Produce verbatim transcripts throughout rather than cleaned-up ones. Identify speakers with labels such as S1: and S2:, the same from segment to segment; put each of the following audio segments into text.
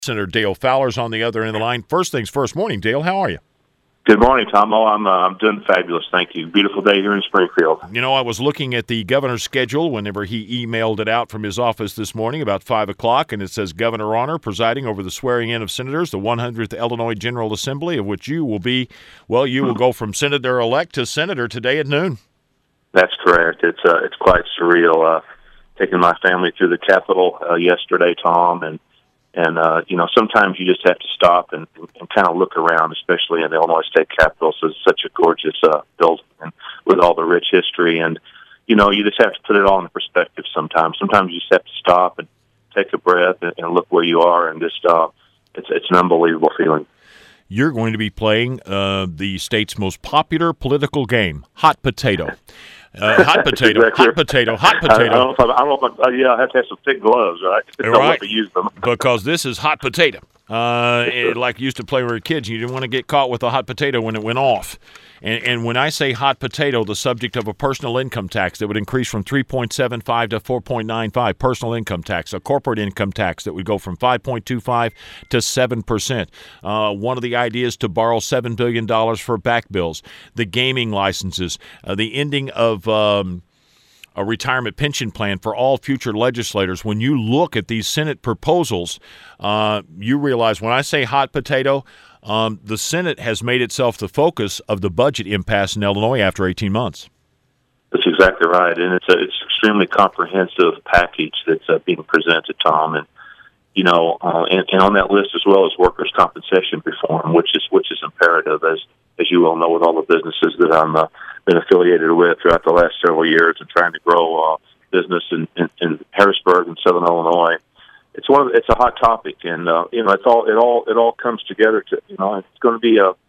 S1: Senator Dale Fowler's on the other end of the line. First things first. Morning, Dale. How are you?
S2: Good morning, Tom. Oh, I'm uh, I'm doing fabulous. Thank you. Beautiful day here in Springfield.
S1: You know, I was looking at the governor's schedule whenever he emailed it out from his office this morning about five o'clock, and it says Governor Honor presiding over the swearing-in of senators, the one hundredth Illinois General Assembly, of which you will be, well, you will go from senator-elect to senator today at noon.
S2: That's correct. It's uh, it's quite surreal. Uh, taking my family through the Capitol uh, yesterday, Tom, and And, uh, you know, sometimes you just have to stop and, and kind of look around, especially in the Illinois State Capitol. So it's such a gorgeous uh, building and with all the rich history. And, you know, you just have to put it all in perspective sometimes. Sometimes you just have to stop and take a breath and, and look where you are. And just, uh, it's, it's an unbelievable feeling.
S1: You're going to be playing uh, the state's most popular political game, hot potato. Uh, hot potato, exactly. hot potato, hot potato.
S2: I, I don't know if I, I don't know if I, uh, yeah, I have to have some thick gloves, right? Don't
S1: right.
S2: let me use them.
S1: Because this is hot potato. Uh, it, like you used to play when we were kids, you didn't want to get caught with a hot potato when it went off. And, and when I say hot potato, the subject of a personal income tax that would increase from three point seven five to four point nine five, personal income tax, a corporate income tax that would go from five point two five to seven percent. Uh, one of the ideas to borrow seven billion dollars for back bills, the gaming licenses, uh, the ending of um, a retirement pension plan for all future legislators. When you look at these Senate proposals, uh, you realize when I say hot potato, Um, the Senate has made itself the focus of the budget impasse in Illinois after eighteen months.
S2: That's exactly right, and it's a it's extremely comprehensive package that's uh, being presented, Tom. And you know, uh, and, and on that list as well as workers' compensation reform, which is which is imperative, as as you well know, with all the businesses that I'm uh, been affiliated with throughout the last several years and trying to grow uh, business in, in, in Harrisburg and Southern Illinois. It's one of the, it's a hot topic, and uh, you know it's all it all it all comes together to you know it's going to be a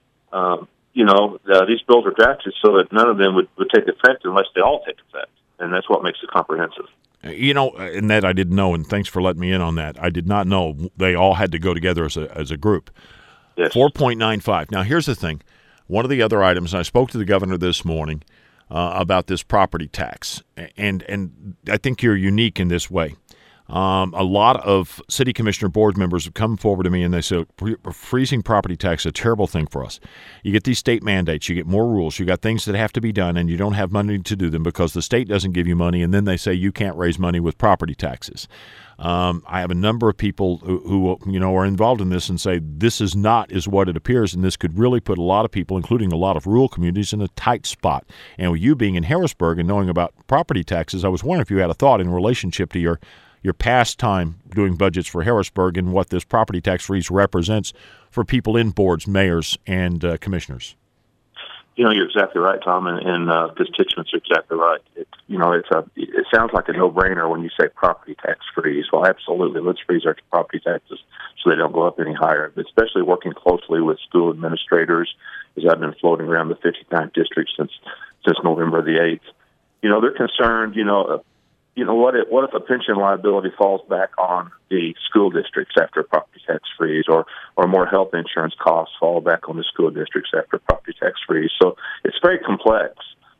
S2: um, you know uh, these bills are drafted so that none of them would, would take effect unless they all take effect, and that's what makes it comprehensive.
S1: You know, and that I didn't know, and thanks for letting me in on that. I did not know they all had to go together as a as a group.
S2: Yes.
S1: four point nine five. Now, here's the thing. One of the other items, and I spoke to the governor this morning uh, about this property tax, and and I think you're unique in this way. Um, a lot of city commissioner board members have come forward to me and they say, freezing property tax is a terrible thing for us. You get these state mandates, you get more rules, you got things that have to be done, and you don't have money to do them because the state doesn't give you money, and then they say you can't raise money with property taxes. Um, I have a number of people who, who you know are involved in this and say this is not is what it appears, and this could really put a lot of people, including a lot of rural communities, in a tight spot. And with you being in Harrisburg and knowing about property taxes, I was wondering if you had a thought in relationship to your your past time doing budgets for Harrisburg and what this property tax freeze represents for people in boards, mayors, and uh, commissioners.
S2: You know, you're exactly right, Tom, and, and uh, constituents are exactly right. It, you know, it's a, it sounds like a no-brainer when you say property tax freeze. Well, absolutely, let's freeze our property taxes so they don't go up any higher, but especially working closely with school administrators, as I've been floating around the fifty-ninth district since since November the eighth. You know, they're concerned, you know, uh, You know, what if, what if a pension liability falls back on the school districts after a property tax freeze, or, or more health insurance costs fall back on the school districts after a property tax freeze? So it's very complex,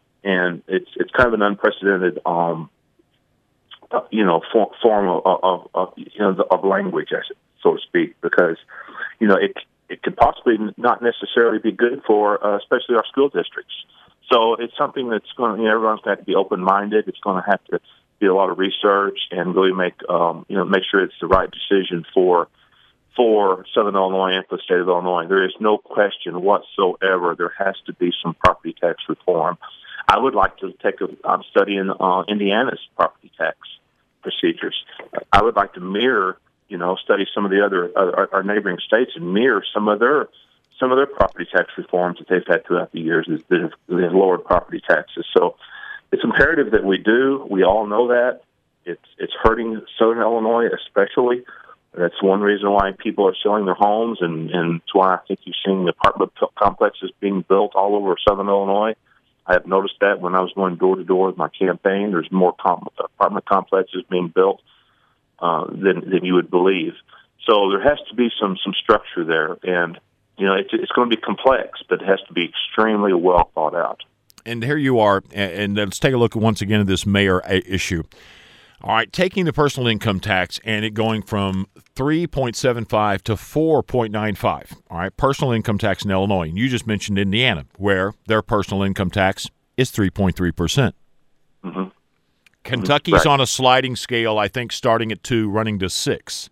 S2: and it's it's kind of an unprecedented, um, uh, you know, for, form of, of, of you know of language, so to speak, because you know it it could possibly not necessarily be good for, uh, especially our school districts. So it's something that's going to, you know, everyone's going to have to be open-minded. It's going to have to be a lot of research and really make um, you know make sure it's the right decision for for Southern Illinois and for the state of Illinois. There is no question whatsoever there has to be some property tax reform. I would like to take a I'm studying uh, Indiana's property tax procedures. I would like to mirror you know study some of the other uh, our neighboring states and mirror some of their some of their property tax reforms that they've had throughout the years that have, that have lowered property taxes. So it's imperative that we do. We all know that. It's it's hurting Southern Illinois especially. That's one reason why people are selling their homes, and, and it's why I think you're seeing the apartment complexes being built all over Southern Illinois. I have noticed that when I was going door to door with my campaign. There's more com- apartment complexes being built uh, than than you would believe. So there has to be some some structure there, and you know it's it's going to be complex, but it has to be extremely well thought out.
S1: And here you are, and let's take a look once again at this mayor issue. All right, taking the personal income tax and it going from three point seven five to four point nine five. All right, personal income tax in Illinois. And you just mentioned Indiana, where their personal income tax is three point three percent.
S2: Mm-hmm.
S1: Kentucky's
S2: right.
S1: on a sliding scale, I think, starting at two, running to six.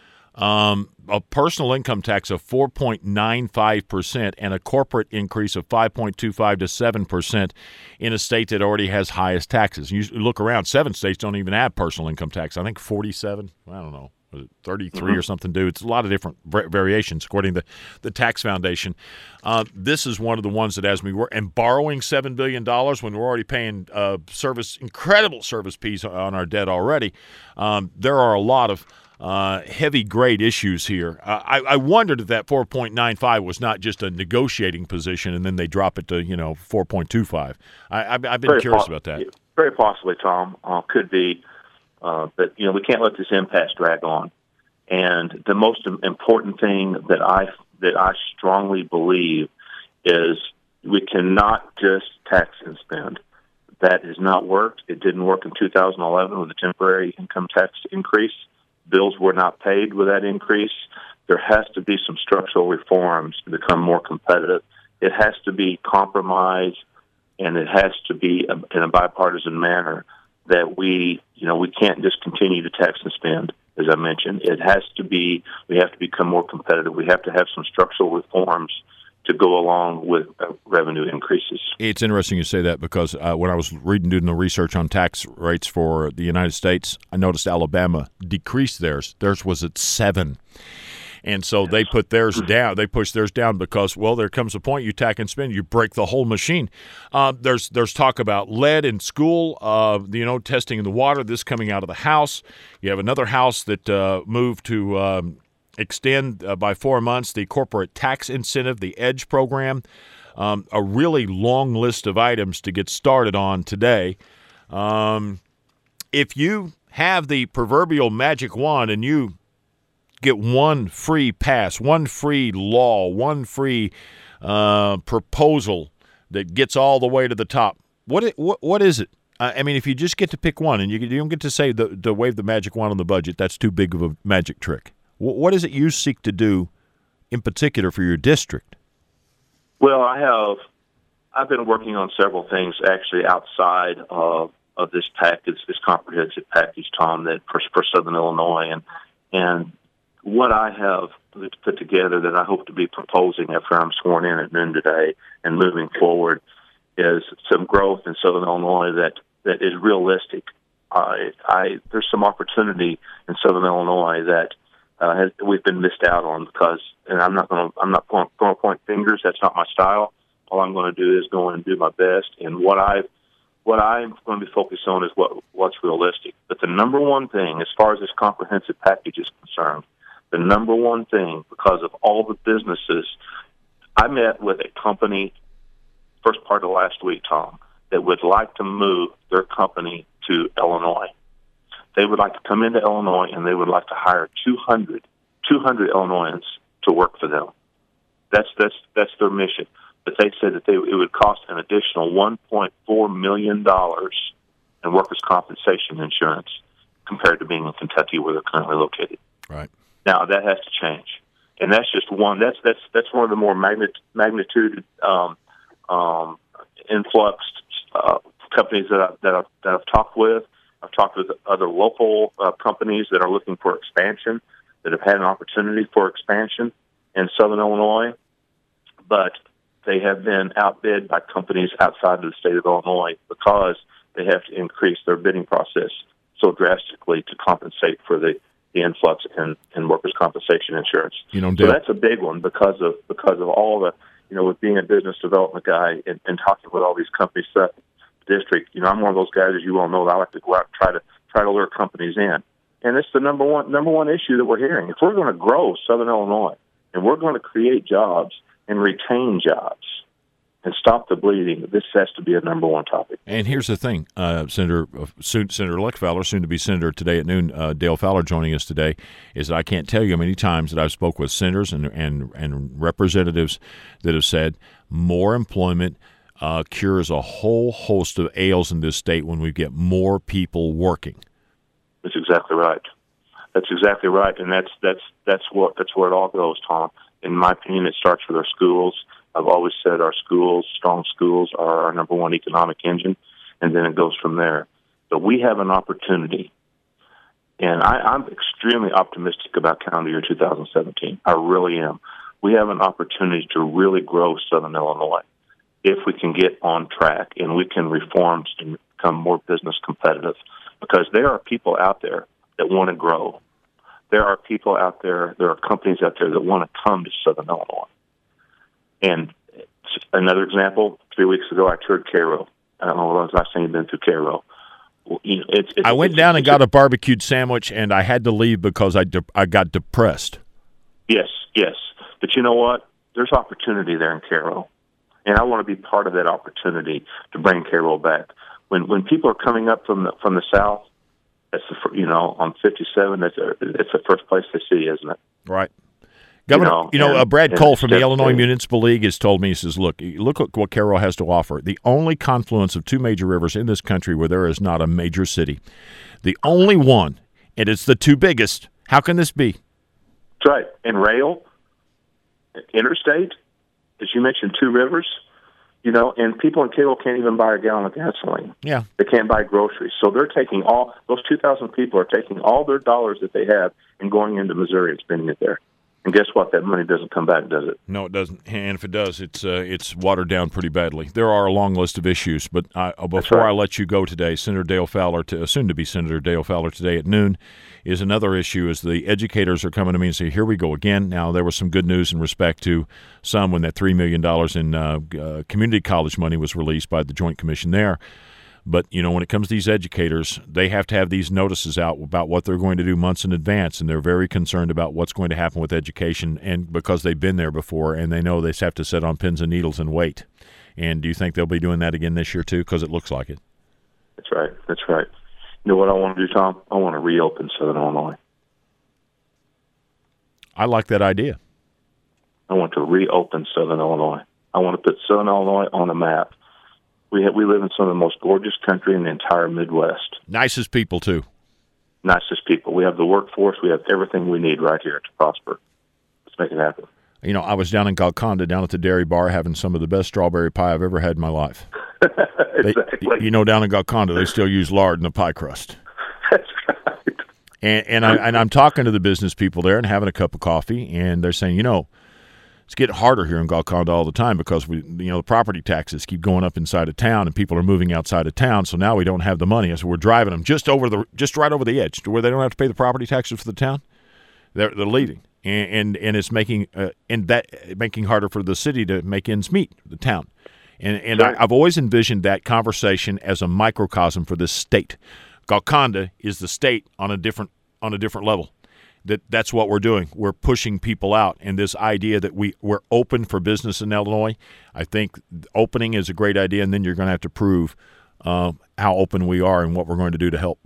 S1: Um, a personal income tax of four point nine five percent and a corporate increase of five point two five to seven percent in a state that already has highest taxes. You look around, seven states don't even have personal income tax. I think forty-seven, I don't know, was it thirty-three
S2: mm-hmm.
S1: or something, dude. It's a lot of different variations according to the Tax Foundation. Uh, this is one of the ones that has me work. And borrowing seven billion dollars when we're already paying uh, service, incredible service fees on our debt already, um, there are a lot of Uh, heavy grade issues here. Uh, I, I wondered if that four point nine five was not just a negotiating position and then they drop it to, you know, four point two five. I, I've, I've been
S2: very
S1: curious
S2: po-
S1: about that.
S2: Very possibly, Tom. Uh, could be. Uh, but, you know, we can't let this impasse drag on. And the most important thing that I, that I strongly believe is we cannot just tax and spend. That has not worked. It didn't work in two thousand eleven with the temporary income tax increase. Bills were not paid with that increase. There has to be some structural reforms to become more competitive. It has to be compromised, and it has to be in a bipartisan manner that we, you know, we can't just continue to tax and spend, as I mentioned. It has to be, we have to become more competitive. We have to have some structural reforms to go along with uh, revenue increases.
S1: It's interesting you say that because uh, when I was reading, doing the research on tax rates for the United States, I noticed Alabama decreased theirs. Theirs was at seven. And so yes. they put theirs down. They pushed theirs down because, well, there comes a point you tack and spend, you break the whole machine. Uh, there's there's talk about lead in school, uh, you know, testing in the water, this coming out of the House. You have another House that uh, moved to um, – extend uh, by four months the corporate tax incentive, the EDGE program, um, a really long list of items to get started on today. Um, if you have the proverbial magic wand and you get one free pass, one free law, one free uh, proposal that gets all the way to the top, what it, what, what is it? I mean, if you just get to pick one and you, you don't get to say the, to wave the magic wand on the budget, that's too big of a magic trick. What is it you seek to do in particular for your district?
S2: Well, I have I've been working on several things actually outside of, of this package, this comprehensive package, Tom, that for, for Southern Illinois. And and what I have put together that I hope to be proposing after I'm sworn in at noon today and moving forward is some growth in Southern Illinois that, that is realistic. I, I There's some opportunity in Southern Illinois that Uh, has, we've been missed out on because, and I'm not going to, I'm not going to point fingers. That's not my style. All I'm going to do is go and do my best. And what I, what I'm going to be focused on is what what's realistic. But the number one thing, as far as this comprehensive package is concerned, the number one thing, because of all the businesses, I met with a company first part of last week, Tom, that would like to move their company to Illinois. They would like to come into Illinois, and they would like to hire two hundred, two hundred Illinoisans to work for them. That's that's that's their mission. But they said that they, it would cost an additional one point four million dollars in workers' compensation insurance compared to being in Kentucky, where they're currently located.
S1: Right.
S2: Now that has to change, and that's just one. That's that's that's one of the more magnitude magnitude um, um, influxed uh, companies that I, that I've, that I've talked with. I've talked with other local uh, companies that are looking for expansion, that have had an opportunity for expansion in Southern Illinois, but they have been outbid by companies outside of the state of Illinois because they have to increase their bidding process so drastically to compensate for the, the influx in, in workers' compensation insurance.
S1: You know,
S2: so that's a big one because of because of all the, you know, with being a business development guy and, and talking with all these companies throughout the district. You know, I'm one of those guys, as you all know, that I like to go out and try to try to lure companies in. And it's the number one number one issue that we're hearing. If we're going to grow Southern Illinois and we're going to create jobs and retain jobs and stop the bleeding, this has to be a number one topic.
S1: And here's the thing, uh, Senator uh, soon, Senator-elect Fowler, soon to be Senator today at noon, uh, Dale Fowler joining us today, is that I can't tell you how many times that I've spoke with senators and, and, and representatives that have said more employment Uh, cures a whole host of ails in this state when we get more people working.
S2: That's exactly right. That's exactly right, and that's that's that's what that's where it all goes, Tom. In my opinion, it starts with our schools. I've always said our schools, strong schools, are our number one economic engine, and then it goes from there. But we have an opportunity, and I, I'm extremely optimistic about calendar year two thousand seventeen. I really am. We have an opportunity to really grow Southern Illinois if we can get on track and we can reform and become more business competitive, because there are people out there that want to grow. There are people out there, there are companies out there that want to come to Southern Illinois. And another example, three weeks ago I toured Cairo. I don't know when was the last time you've been through Cairo. Well, you know, it's, it's,
S1: I went
S2: it's,
S1: down
S2: it's,
S1: and got a barbecued sandwich, and I had to leave because I, de- I got depressed.
S2: Yes, yes. But you know what? There's opportunity there in Cairo. And I want to be part of that opportunity to bring Cairo back. When when people are coming up from the, from the south, that's the, you know, on fifty-seven, that's a, it's the first place they see, isn't it?
S1: Right. Governor, you know, you know
S2: and,
S1: uh, Brad Cole from the Illinois
S2: state.
S1: Municipal League has told me, he says, look, look at what Cairo has to offer. The only confluence of two major rivers in this country where there is not a major city. The only one, and it's the two biggest. How can this be?
S2: That's right. And rail, interstate, as you mentioned, two rivers, you know, and people in Cairo can't even buy a gallon of gasoline.
S1: Yeah.
S2: They can't buy groceries. So they're taking all, those two thousand people are taking all their dollars that they have and going into Missouri and spending it there. And guess what? That money doesn't come back, does it?
S1: No, it doesn't. And if it does, it's uh, it's watered down pretty badly. There are a long list of issues, but I, before
S2: right.
S1: I let you go today, Senator Dale Fowler, to, soon to be Senator Dale Fowler today at noon, is another issue. Is the educators are coming to me and say, "Here we go again." Now there was some good news in respect to some when that three million dollars in uh, uh, community college money was released by the Joint Commission there. But, you know, when it comes to these educators, they have to have these notices out about what they're going to do months in advance, and they're very concerned about what's going to happen with education, and because they've been there before, and they know they have to sit on pins and needles and wait. And do you think they'll be doing that again this year, too? Because it looks like it.
S2: That's right. That's right. You know what I want to do, Tom? I want to reopen Southern Illinois.
S1: I like that idea.
S2: I want to reopen Southern Illinois. I want to put Southern Illinois on the map. We have, we live in some of the most gorgeous country in the entire Midwest.
S1: Nicest people, too.
S2: Nicest people. We have the workforce. We have everything we need right here to prosper. Let's make it happen.
S1: You know, I was down in Golconda, down at the dairy bar, having some of the best strawberry pie I've ever had in my life.
S2: Exactly.
S1: They, you know, down in Golconda, they still use lard in the pie crust.
S2: That's right.
S1: And, and, I, and I'm talking to the business people there and having a cup of coffee, and they're saying, you know, it's getting harder here in Golconda all the time because we, you know, the property taxes keep going up inside of town, and people are moving outside of town. So now we don't have the money, so we're driving them just over the, just right over the edge to where they don't have to pay the property taxes for the town. They're they're leaving, and and, and it's making uh, and that making harder for the city to make ends meet, the town. And and
S2: Right.
S1: I, I've always envisioned that conversation as a microcosm for this state. Golconda is the state on a different on a different level. That that's what we're doing. We're pushing people out, and this idea that we we're open for business in Illinois, I think opening is a great idea, and then you're going to have to prove uh, how open we are and what we're going to do to help.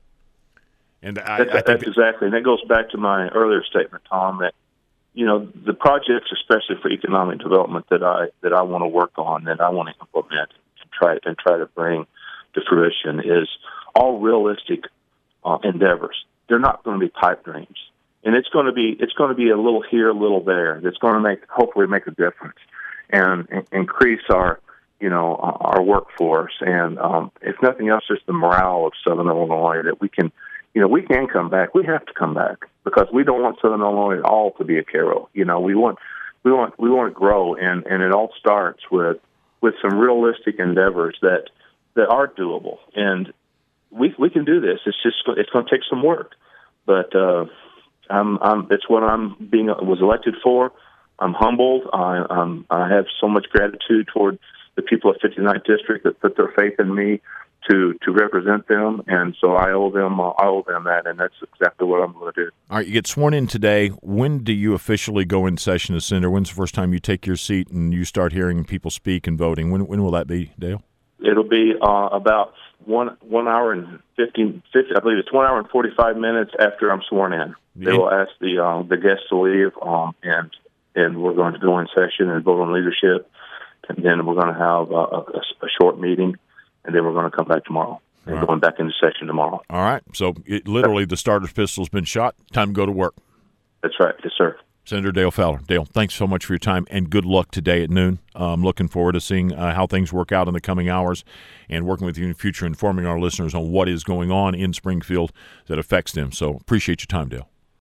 S1: And I,
S2: That's,
S1: I think
S2: that's exactly, and that goes back to my earlier statement, Tom. That you know the projects, especially for economic development, that I that I want to work on, that I want to implement and try and try to bring to fruition, is all realistic uh, endeavors. They're not going to be pipe dreams, and it's going to be it's going to be a little here, a little there. That's going to make hopefully make a difference and, and increase our you know our workforce, and um, if nothing else, just the morale of Southern Illinois, that we can you know we can come back. We have to come back because we don't want Southern Illinois at all to be a Cairo. You know we want we want we want to grow, and, and it all starts with with some realistic endeavors that that are doable, and we we can do this. It's just it's going to take some work. But uh, I'm, I'm, it's what I'm being was elected for. I'm humbled. I, I'm, I have so much gratitude toward the people of fifty-ninth District that put their faith in me to, to represent them, and so I owe them uh, I owe them that, and that's exactly what I'm going to do.
S1: All right, you get sworn in today. When do you officially go in session as senator? When's the first time you take your seat and you start hearing people speak and voting? When when will that be, Dale?
S2: It'll be uh, about one one hour and fifteen, fifty, I believe it's one hour and forty-five minutes after I'm sworn in. They will ask the uh, the guests to leave, um, and and we're going to go in session and vote on leadership, and then we're going to have uh, a, a short meeting, and then we're going to come back tomorrow. and
S1: right.
S2: going back into session tomorrow.
S1: All right. So it, literally the starter's pistol's been shot. Time to go to work.
S2: That's right. Yes, sir.
S1: Senator Dale Fowler. Dale, thanks so much for your time, and good luck today at noon. I'm looking forward to seeing uh, how things work out in the coming hours and working with you in the future, informing our listeners on what is going on in Springfield that affects them. So appreciate your time, Dale.